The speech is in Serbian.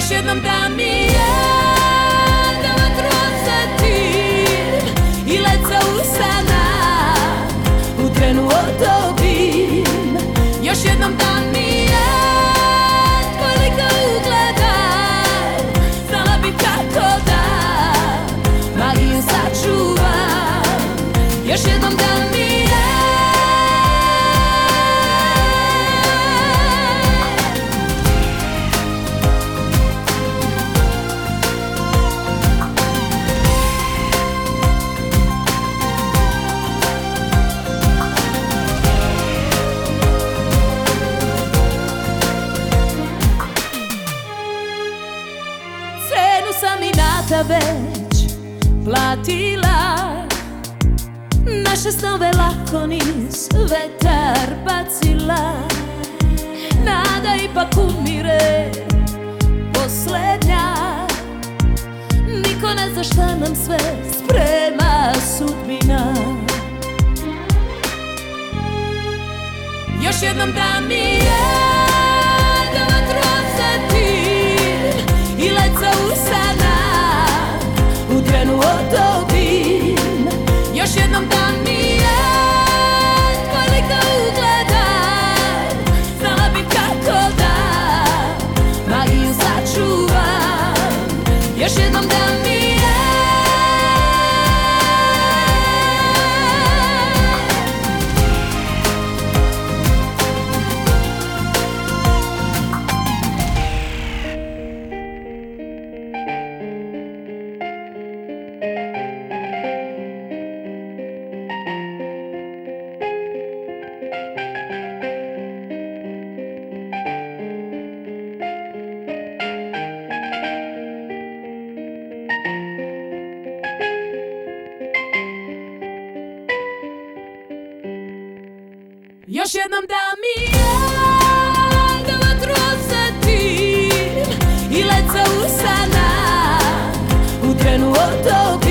Još jednom da mi je, da vatru osjetim i led za usana u trenu odobim. Još jednom da mi je, tvoj lik da ugledam, znala bi kako da magiju sačuvam. Još jednom da mi je, sam inata već platila, naše snove lako niz vetar bacila. Nada ipak umire poslednja, niko ne zna šta nam sve sprema sudbina. Još jednom da mi je, da vatru osjetim i led za usana u trenu odobim. Još jednom da mi je, tvoj lik da ugledam, znala bi kako da magiju sačuvam. Još jednom da mi je, još jednom da mi je, da vatru osjetim i led za usana u trenu odobim.